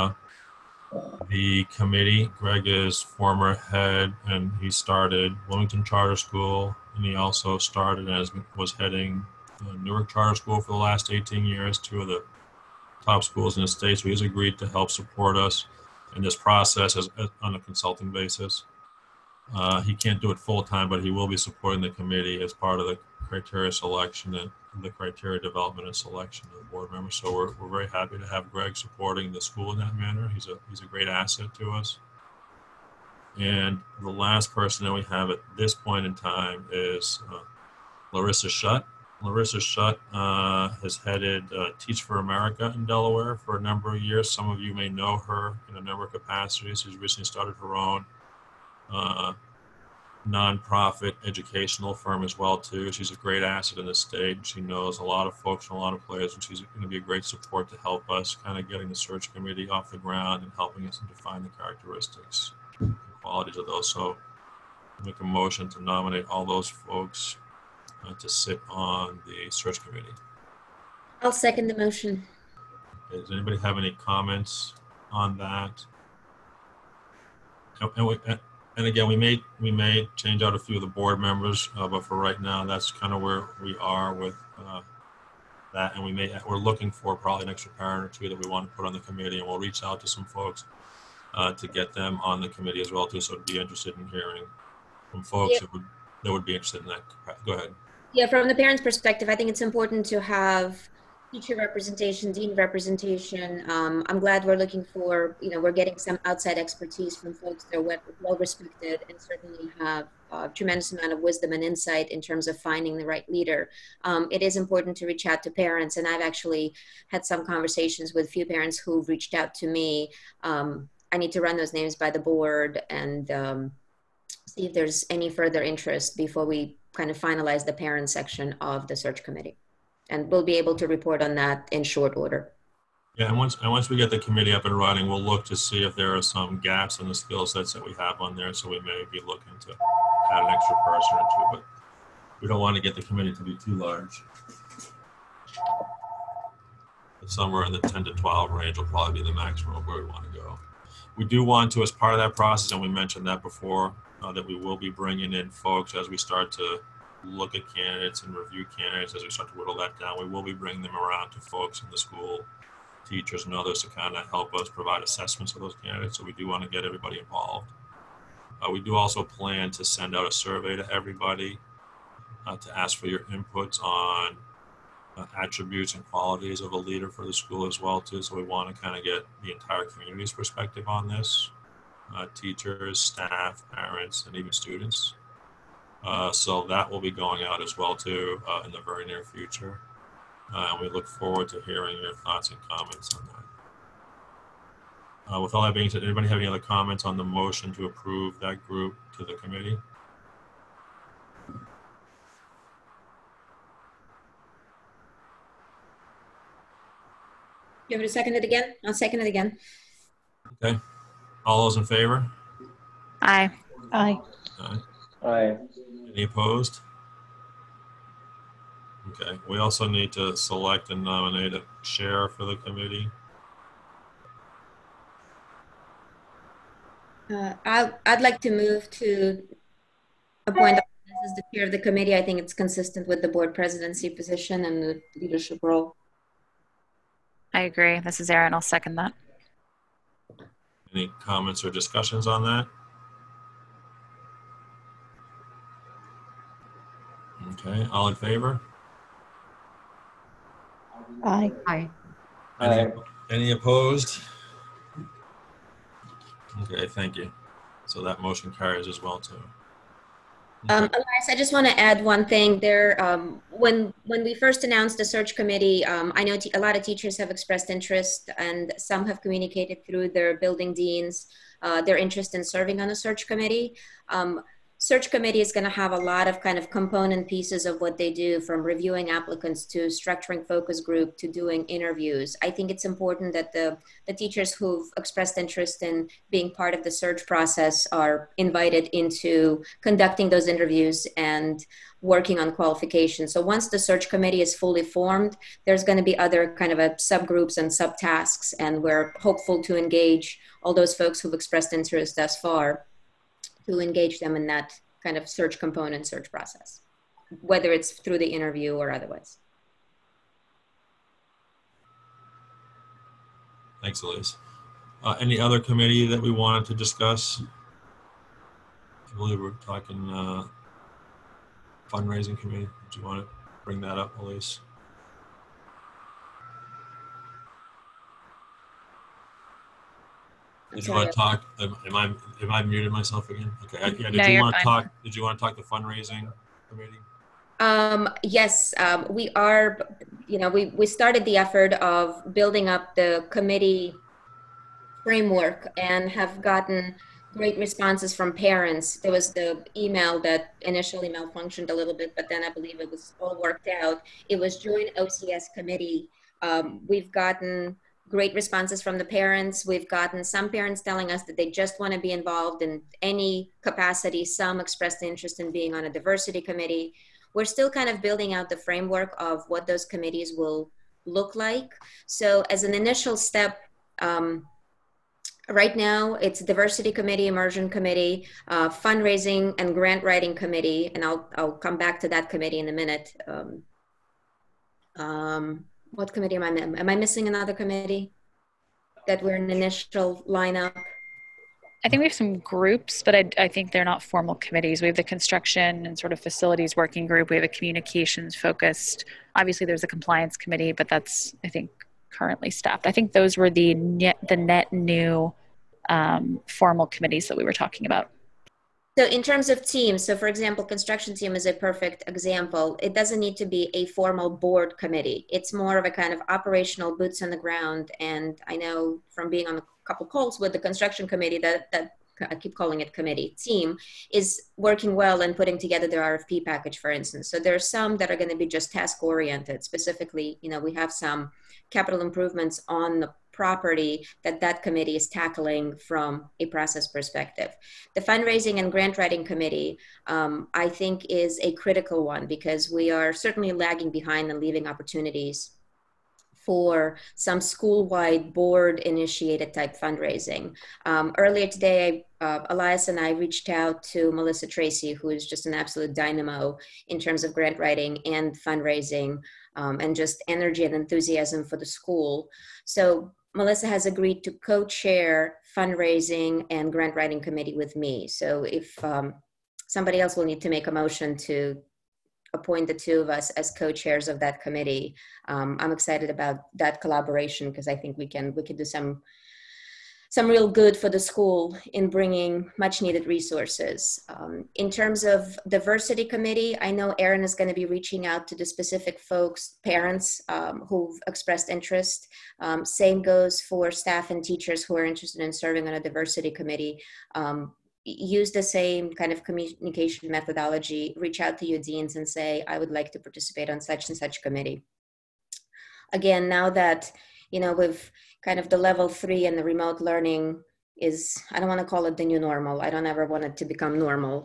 the committee. Greg is former head, and he started Wilmington Charter School, and he also started was heading Newark Charter School for the last 18 years, 2 of the top schools in the state. So he's agreed to help support us in this process on a consulting basis. He can't do it full time, but he will be supporting the committee as part of the criteria selection and the criteria development and selection of the board members. So we're very happy to have Greg supporting the school in that manner. He's a great asset to us. And the last person that we have at this point in time is Larissa Schutt. Larissa Schutt has headed Teach for America in Delaware for a number of years. Some of you may know her in a number of capacities. She's recently started her own nonprofit educational firm as well too. She's a great asset in the state. She knows a lot of folks and a lot of players, and she's going to be a great support to help us kind of getting the search committee off the ground and helping us define the characteristics and qualities of those. So make a motion to nominate all those folks to sit on the search committee. I'll second the motion. Does anybody have any comments on that? And again, we may change out a few of the board members, but for right now, that's kind of where we are with that. And we're looking for probably an extra parent or two that we want to put on the committee, and we'll reach out to some folks to get them on the committee as well too. So I'd be interested in hearing from folks that would be interested in that. Go ahead. Yeah, from the parents' perspective, I think it's important to have teacher representation, dean representation. I'm glad we're looking for, we're getting some outside expertise from folks that are well respected and certainly have a tremendous amount of wisdom and insight in terms of finding the right leader. It is important to reach out to parents, and I've actually had some conversations with a few parents who've reached out to me. I need to run those names by the board and see if there's any further interest before we kind of finalize the parent section of the search committee. And we'll be able to report on that in short order. Yeah, and once we get the committee up and running, we'll look to see if there are some gaps in the skill sets that we have on there. So we may be looking to add an extra person or two, but we don't want to get the committee to be too large. But somewhere in the 10 to 12 range will probably be the maximum of where we want to go. We do want to, as part of that process, and we mentioned that before, that we will be bringing in folks as we start to look at candidates and review candidates. As we start to whittle that down, we will be bringing them around to folks in the school, teachers and others, to kind of help us provide assessments of those candidates. So we do want to get everybody involved. We do also plan to send out a survey to everybody to ask for your inputs on attributes and qualities of a leader for the school as well too. So we want to kind of get the entire community's perspective on this, teachers, staff, parents, and even students. So that will be going out as well too in the very near future. And we look forward to hearing your thoughts and comments on that. With all that being said, anybody have any other comments on the motion to approve that group to the committee? You want me to second it again? I'll second it again. Okay. All those in favor? Aye. Aye. Aye. Aye. Any opposed? Okay. We also need to select and nominate a chair for the committee. I'd like to move to appoint as the chair of the committee. I think it's consistent with the board presidency position and the leadership role. I agree. This is Erin. I'll second that. Any comments or discussions on that? Okay, all in favor? Aye. Aye. Any opposed? Okay, thank you. So that motion carries as well too. Elias, I just want to add one thing there. When we first announced the search committee, I know a lot of teachers have expressed interest, and some have communicated through their building deans their interest in serving on the search committee. Search committee is going to have a lot of kind of component pieces of what they do, from reviewing applicants to structuring focus group to doing interviews. I think it's important that the teachers who've expressed interest in being part of the search process are invited into conducting those interviews and working on qualifications. So once the search committee is fully formed, there's going to be other kind of subgroups and subtasks, and we're hopeful to engage all those folks who've expressed interest thus far, to engage them in that kind of search component, search process, whether it's through the interview or otherwise. Thanks, Elise. Any other committee that we wanted to discuss? I believe we're talking fundraising committee. Do you want to bring that up, Elise? Did you want to talk? Am I muted myself again? Okay. Yeah. Did you want to talk? Did you want to talk the fundraising committee? Yes, we are. We started the effort of building up the committee framework and have gotten great responses from parents. There was the email that initially malfunctioned a little bit, but then I believe it was all worked out. It was Joint OCS Committee. We've gotten great responses from the parents. We've gotten some parents telling us that they just want to be involved in any capacity. Some expressed interest in being on a diversity committee. We're still kind of building out the framework of what those committees will look like. So as an initial step, right now it's diversity committee, immersion committee, fundraising and grant writing committee, and I'll come back to that committee in a minute. What committee am I missing another committee that we're in initial lineup? I think we have some groups, but I think they're not formal committees. We have the construction and sort of facilities working group. We have a communications focused. Obviously, there's a compliance committee, but that's, I think, currently staffed. I think those were the net new formal committees that we were talking about. So in terms of teams, so for example, construction team is a perfect example. It doesn't need to be a formal board committee. It's more of a kind of operational boots on the ground. And I know from being on a couple calls with the construction committee that I keep calling it committee, team is working well and putting together the RFP package, for instance. So there are some that are going to be just task oriented. Specifically, we have some capital improvements on the property that committee is tackling from a process perspective. The fundraising and grant writing committee, I think, is a critical one because we are certainly lagging behind and leaving opportunities for some school-wide board-initiated type fundraising. Earlier today, Elias and I reached out to Melissa Tracy, who is just an absolute dynamo in terms of grant writing and fundraising and just energy and enthusiasm for the school. So Melissa has agreed to co-chair fundraising and grant writing committee with me. So if somebody else will need to make a motion to appoint the two of us as co-chairs of that committee, I'm excited about that collaboration because I think we can do some real good for the school in bringing much needed resources. In terms of diversity committee, I know Erin is going to be reaching out to the specific folks, parents who've expressed interest. Same goes for staff and teachers who are interested in serving on a diversity committee. Use the same kind of communication methodology, reach out to your deans and say, I would like to participate on such and such committee. Again, now that, we've kind of the level 3 and the remote learning is, I don't want to call it the new normal. I don't ever want it to become normal.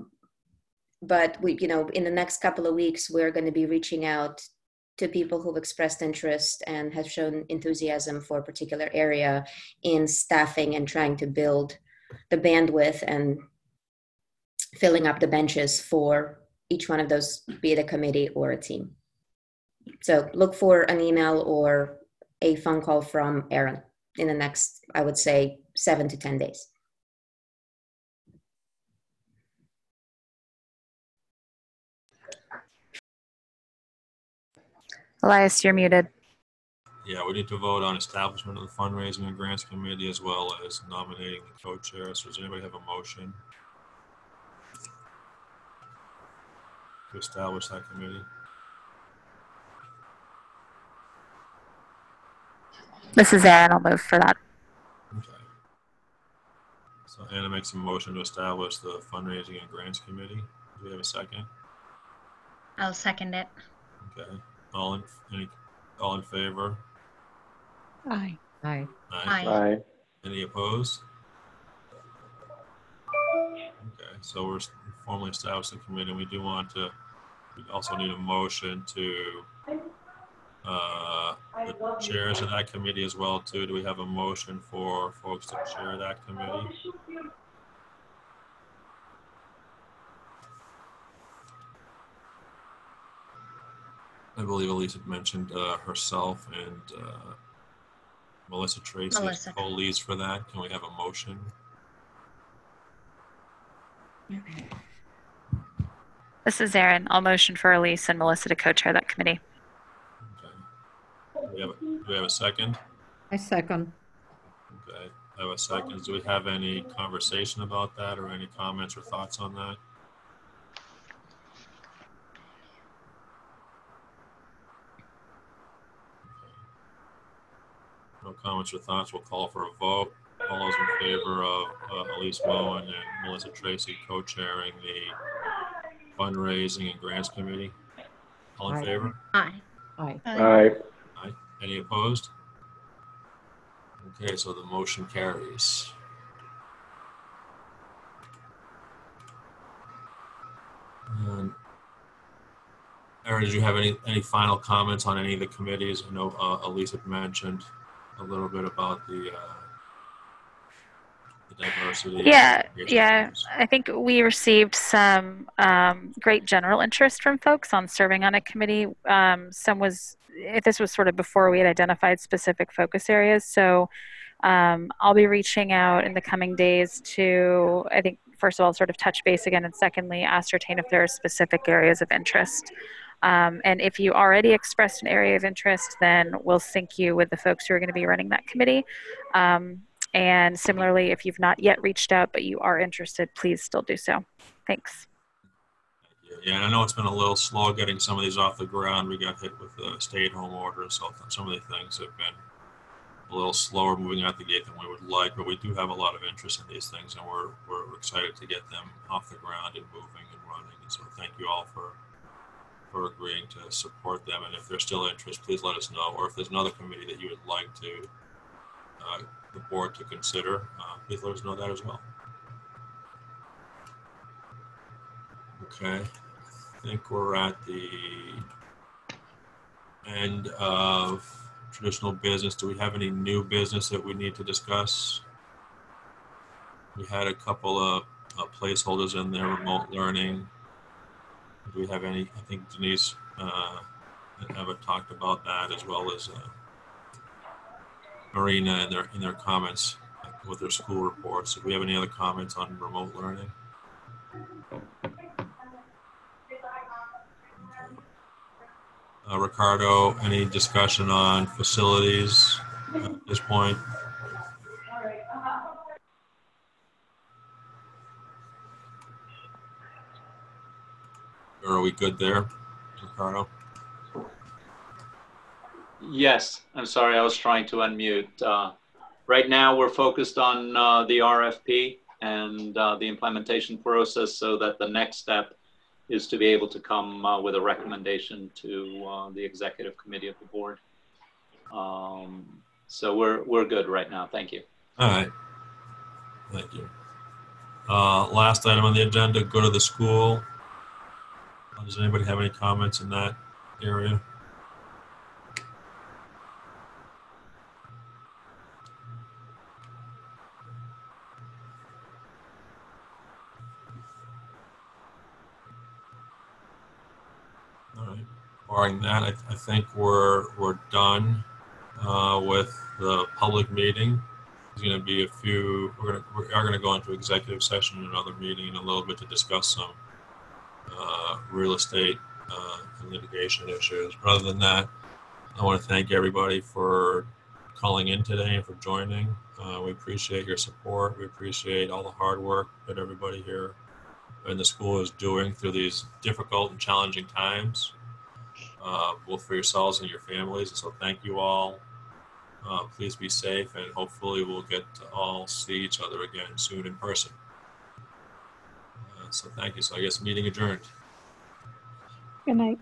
But we, in the next couple of weeks, we're going to be reaching out to people who've expressed interest and have shown enthusiasm for a particular area in staffing and trying to build the bandwidth and filling up the benches for each one of those, be it a committee or a team. So look for an email or a phone call from Erin in the next, I would say, 7 to 10 days. Elias, you're muted. Yeah, we need to vote on establishment of the fundraising and grants committee as well as nominating the co-chairs. So does anybody have a motion to establish that committee? This is Erin. I'll move for that. Okay. So Anna makes a motion to establish the fundraising and grants committee. Do we have a second? I'll second it. Okay. All in favor? Aye. Aye. Aye. Any opposed? Okay, so we're formally establishing the committee. We do want to, we also need a motion to the chairs of that committee as well too. Do we have a motion for folks to chair that committee? I believe Elise had mentioned herself and Melissa Tracy as co-leads for that. Can we have a motion? This is Erin. I'll motion for Elise and Melissa to co-chair that committee. Okay. Do we have a second? I second. Okay. I have a second. Do we have any conversation about that or any comments or thoughts on that? No comments or thoughts. We'll call for a vote. All those in favor of Elise Moen and Melissa Tracy co-chairing the fundraising and grants committee? All in favor? Aye. Aye. Aye. Aye. Any opposed? Okay, so the motion carries. Erin, did you have any final comments on any of the committees? I know Elise had mentioned a little bit about the diversity. Yeah. I think we received some great general interest from folks on serving on a committee. This was sort of before we had identified specific focus areas. So I'll be reaching out in the coming days to, I think, first of all, sort of touch base again, and secondly, ascertain if there are specific areas of interest. And if you already expressed an area of interest, then we'll sync you with the folks who are going to be running that committee. And similarly, if you've not yet reached out, but you are interested, please still do so. Thanks. Yeah, and I know it's been a little slow getting some of these off the ground. We got hit with the stay-at-home order, so some of the things have been a little slower moving out the gate than we would like, but we do have a lot of interest in these things, and we're excited to get them off the ground and moving and running. And so thank you all for agreeing to support them. And if there's still interest, please let us know. Or if there's another committee that you would like to the board to consider, please let us know that as well. Okay, I think we're at the end of traditional business. Do we have any new business that we need to discuss? We had a couple of placeholders in there, remote learning. Do we have any? I think Denise and Eva talked about that, as well as Marina in their comments with their school reports. Do we have any other comments on remote learning? Ricardo, any discussion on facilities at this point? Or are we good there, Ricardo? Yes, I'm sorry, I was trying to unmute. Right now, we're focused on the RFP and the implementation process, so that the next step is to be able to come with a recommendation to the executive committee of the board. So we're good right now. Thank you. All right. Thank you. Last item on the agenda, go to the school. Does anybody have any comments in that area? All right. Barring that, I think we're done with the public meeting. There's going to be a few. We are going to go into executive session in another meeting in a little bit to discuss some real estate and litigation issues. But other than that, I want to thank everybody for calling in today and for joining. We appreciate your support. We appreciate all the hard work that everybody here in the school is doing through these difficult and challenging times, both for yourselves and your families. And so thank you all. Please be safe, and hopefully we'll get to all see each other again soon in person. So thank you. So I guess meeting adjourned. Good night.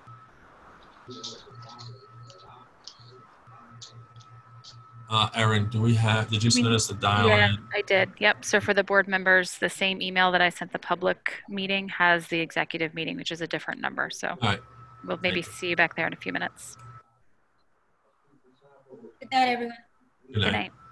Erin, did you send us the dial? Yeah, I did. Yep. So for the board members, the same email that I sent the public meeting has the executive meeting, which is a different number. So all right. We'll maybe see you back there in a few minutes. Good night, everyone. Good night. Good night.